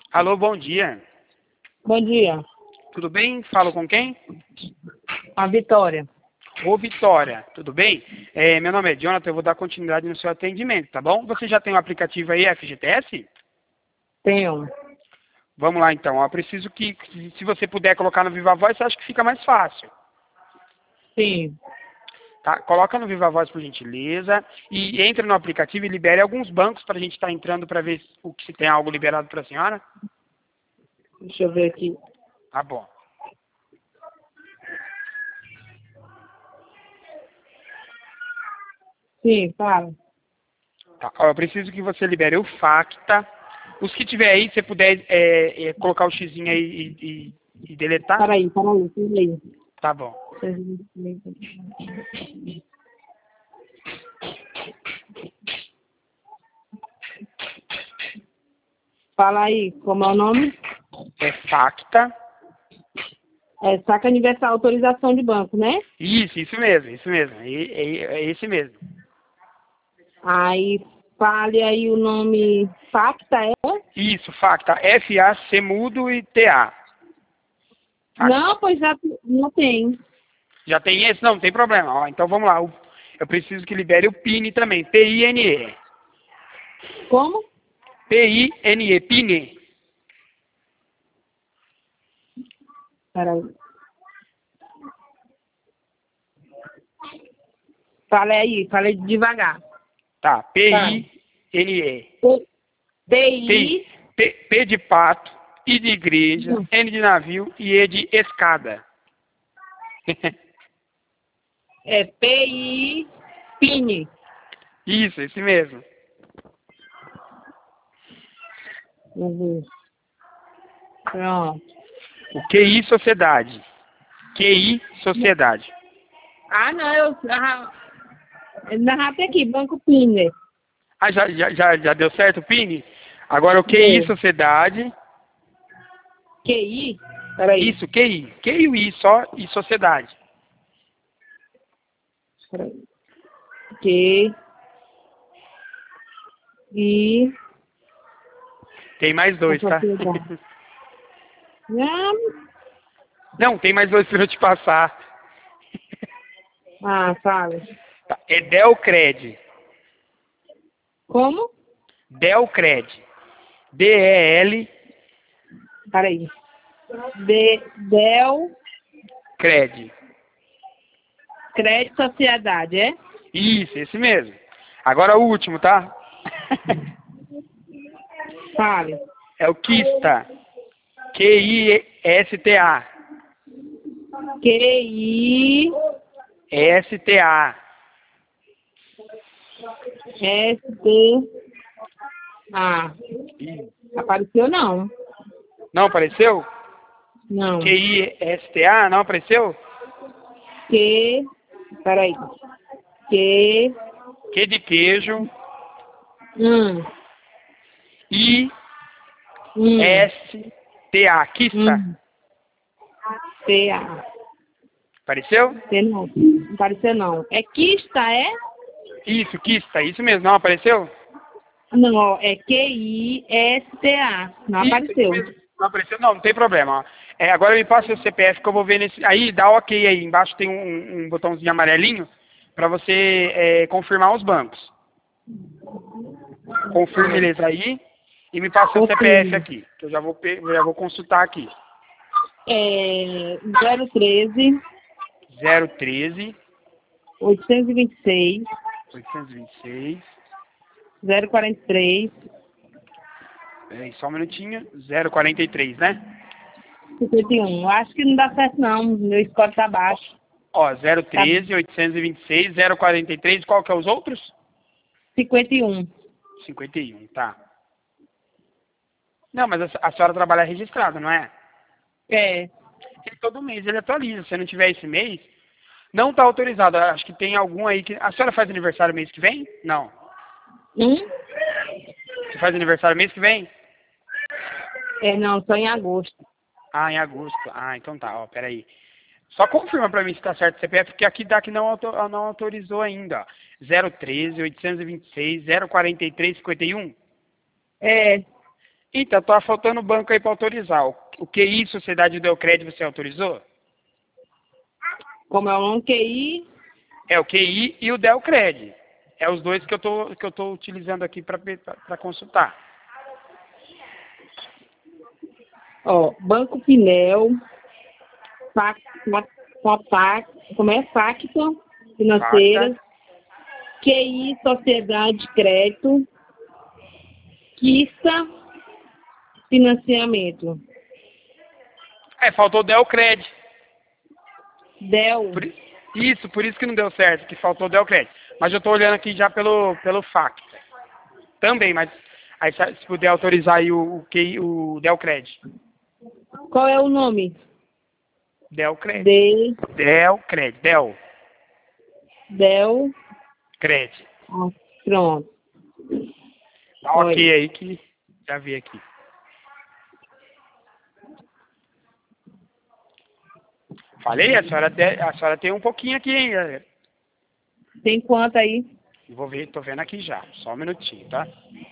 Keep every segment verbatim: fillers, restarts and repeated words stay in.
Alô, bom dia. Bom dia. Tudo bem? Falo com quem? A Vitória. Ô, Vitória, tudo bem? É, meu nome é Jonathan, eu vou dar continuidade no seu atendimento, tá bom? Você já tem o aplicativo aí, F G T S? Tenho. Vamos lá, então. Eu preciso que, que, se você puder colocar no Viva Voz, eu acho que fica mais fácil. Sim. Tá? Coloca no Viva Voz, por gentileza, e entre no aplicativo e libere alguns bancos para a gente estar entrando para ver o que se tem algo liberado para a senhora. Deixa eu ver aqui. Tá bom. Sim, fala. Tá. Ó, eu preciso que você libere o Facta. Os que tiver aí, se você puder é, é, colocar o xizinho aí e, e, e deletar. Peraí, peraí, peraí. Tá bom. Fala aí, como é o nome? É Facta. É saca universal, autorização de banco, né? Isso, isso mesmo, isso mesmo. É, é, é esse mesmo. Aí, fale aí o nome Facta, é? Isso, Facta. F A C mudo e T A. Facta. Não, pois já não tem. Já tem esse? Não, não tem problema. Ó, então vamos lá. O- Eu preciso que libere o P I N também. P I N E. Como? P I N E, P I N E. Peraí. Fala aí, fala devagar. Tá, P I N E. P P, I P, P de pato, I de igreja, Hum. N de navio e E de escada. é P I P I N. Isso, esse mesmo. Uhum. Pronto. O Q I Sociedade. Q I Sociedade. Ah, não, eu ah, narrei aqui, Banco P I N. Ah, já, já, já, já deu certo o P I N? Agora o Q I Deu. Sociedade. Q I? Peraí. Isso, Q I. Q I, o I só e Sociedade. Peraí. Q I. Tem mais dois, tá? Sociedade. Não. Não, tem mais dois para eu te passar. Ah, fala. Tá. É Delcred. Como? Delcred. D E L Peraí. De, Del Cred. Crédito Sociedade, é? Isso, esse mesmo. Agora o último, tá? Fale. É o Kista. Q I S T A. Q I S T A. S T A. Apareceu não? Não apareceu? Não. Q I S T A, não apareceu? Q. Peraí. Q. Q de queijo. Hum. I Hum. S T A. Kista. Hum. T A. Apareceu? T não. Não apareceu não. É Kista, é? Isso, Kista. Isso mesmo. Não apareceu? Não, ó, é Q I S T A. Não Isso, apareceu. isso mesmo. Não apareceu? Não, não tem problema. Ó. É, agora me passa o C P F que eu vou ver nesse... Aí, dá ok aí. Embaixo tem um, um botãozinho amarelinho para você é, confirmar os bancos. Confirme eles aí e me passa o C P F aqui, que eu já vou, pe- já vou consultar aqui. É zero treze, zero treze, oitocentos e vinte e seis, oitocentos e vinte e seis, zero quarenta e três, peraí, só um minutinho, zero quarenta e três, né? cinquenta e um. Acho que não dá certo não, meu score tá baixo. Ó, zero treze, oitocentos e vinte e seis, zero quarenta e três, qual que é os outros? cinquenta e um. cinquenta e um, tá. Não, mas a, a senhora trabalha registrada, não é? É. Ele, todo mês ele atualiza, se não tiver esse mês, não tá autorizado, acho que tem algum aí que... A senhora faz aniversário mês que vem? Não. Hum? Você faz aniversário mês que vem? É, não, só em agosto. Ah, em agosto. Ah, então tá, ó, peraí. Só confirma pra mim se tá certo o C P F, porque aqui dá que não, auto, não autorizou ainda, ó. zero treze, oitocentos e vinte e seis, zero quarenta e três, cinquenta e um. É. Então, tá faltando banco aí para autorizar. O, o Q I, Sociedade do Crédito, você autorizou? Como é um Q I, É o Q I e o Delcred. É os dois que eu tô, que eu tô utilizando aqui para consultar. ó, Banco Pinel, Fac, Fac, Fac, como é? Facto Financeira, Faca. Q I, Sociedade de Crédito, Quista, Financiamento, É, faltou o Delcred. Del, Por i- isso, por isso que não deu certo, que faltou o Delcred. Mas eu tô olhando aqui já pelo, pelo Fac. Também, mas aí se se puder autorizar aí o, o, Q I, o Delcred. qual é o nome? Delcred. D, Delcred. Del. Del, Cred. ah, pronto, Dá um ok olha, aí que já vi aqui. Falei, a senhora, te- a senhora tem um pouquinho aqui, hein, galera? tem quanto aí? Vou ver, tô vendo aqui já. Só um minutinho, tá?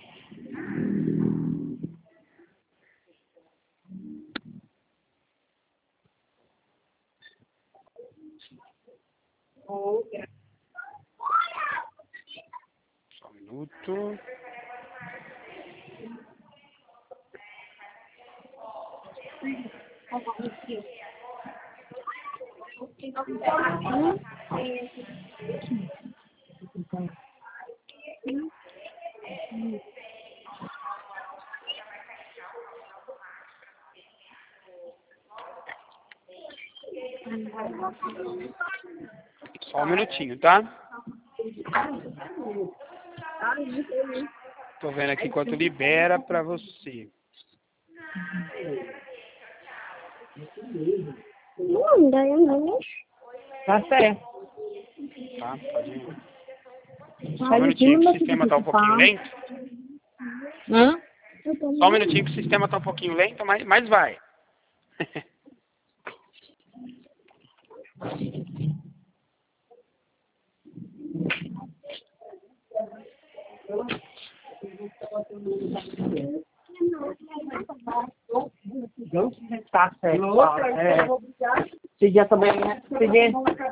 Só um minuto. Só um minutinho, tá? Tô vendo aqui quanto libera pra você. Tá certo. Tá? Pode ir. Só um Faz em minutinho que cima o sistema tá um pouquinho lento. Hã? Só um minutinho que o sistema tá um pouquinho lento, mas, mas vai. Tá certo. Paulo. É. Esse dia também, né? Esse dia,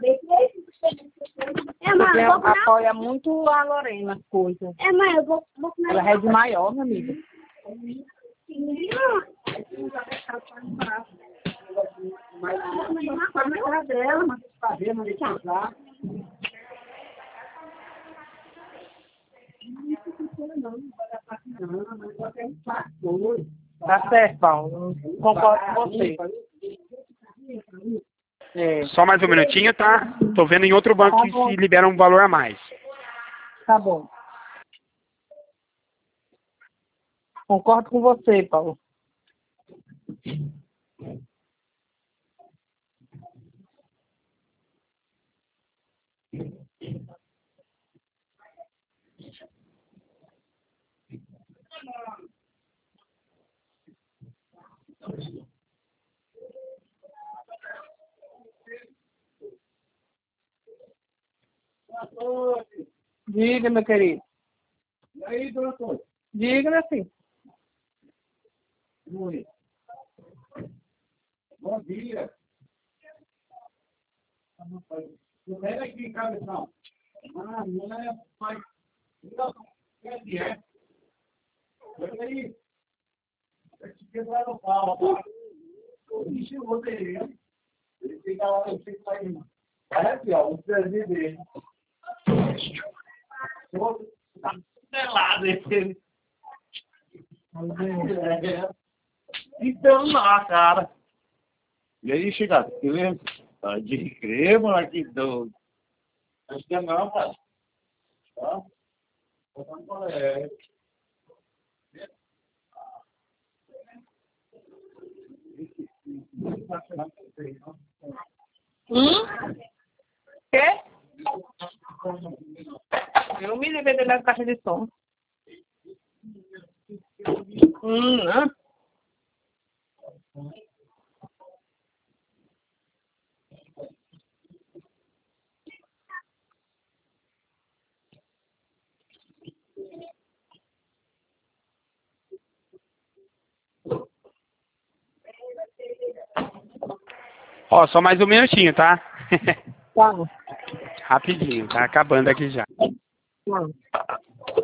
É, esse mãe, dia eu vou comprar. apoia muito a Lorena, as coisas. É, mãe, eu vou, vou comer. Ela é de maior, minha amiga. Tá certo, Paulo. Concordo com você. É, Só mais um minutinho, tá? Tô vendo em outro banco que se libera um valor a mais. tá bom. Concordo com você, Paulo. Diga, meu querido. E aí, doutor? Diga, meu filho. Oi. Bom dia. Não vem aqui em casa, não. Ah, não é, pai. Não, é, é. Olha aí. Vai te quebrar no pau, tá? Ixi, eu vou ter ele. Ele fica lá, ele fica lá em... Parece, ó, o prazer dele. Tá pelado ele. É. Então, lá, cara. E aí, chegado, beleza? Tá de crer, mano, que doido. Acho que é não, cara. Tá? É. Hum? Quê? Eu me levei dele na caixa de som. Hum, né? Ó, só mais um minutinho, tá? Tá. Rapidinho, tá acabando aqui já. Tá.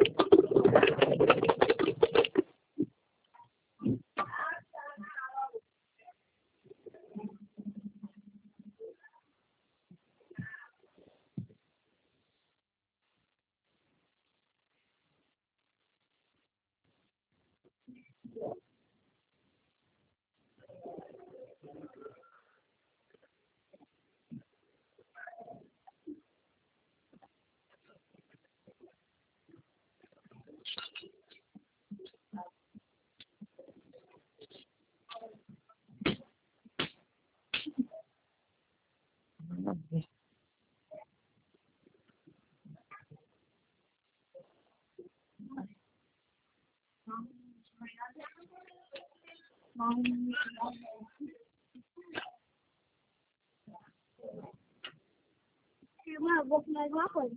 Irmã, eu vou comer alguma coisa.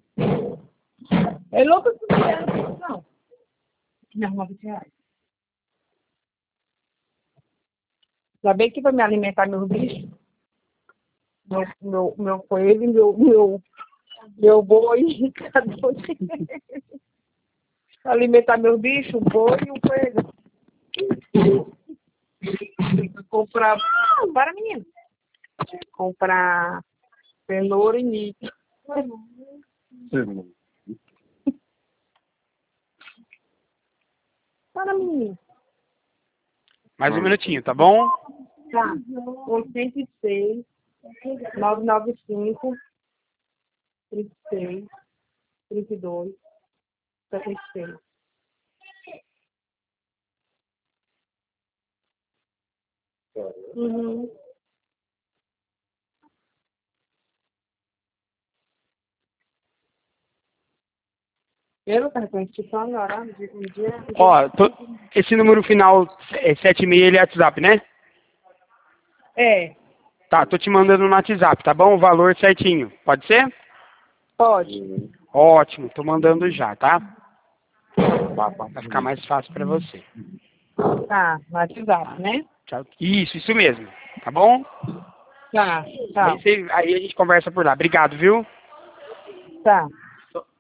É louco que você é, não. Me arruma vinte reais. Ainda bem que vai me alimentar meus bichos. Meu, meu, meu coelho, meu, meu, meu boi, cada um. Alimentar meus bichos, o boi e o coelho. Comprar. Para, menino. Comprar cenoura e milho. Para, menino. Mais um minutinho, tá bom? Tá. oitenta e seis, novecentos e noventa e cinco, trinta e seis, trinta e dois, setenta e seis. Uhum. Eu não estava com a instituição agora, um dia. Um dia Ó, tô- esse número final é sete e seis, ele é WhatsApp, né? É, Tá, tô te mandando no WhatsApp, tá bom? O valor certinho. Pode ser? pode. Ótimo, tô mandando já, tá? Pra ficar mais fácil pra você. Tá, no WhatsApp, né? Tchau. Isso, isso mesmo. Tá bom? Tá, tá, Aí, você- aí a gente conversa por lá. Obrigado, viu? tá.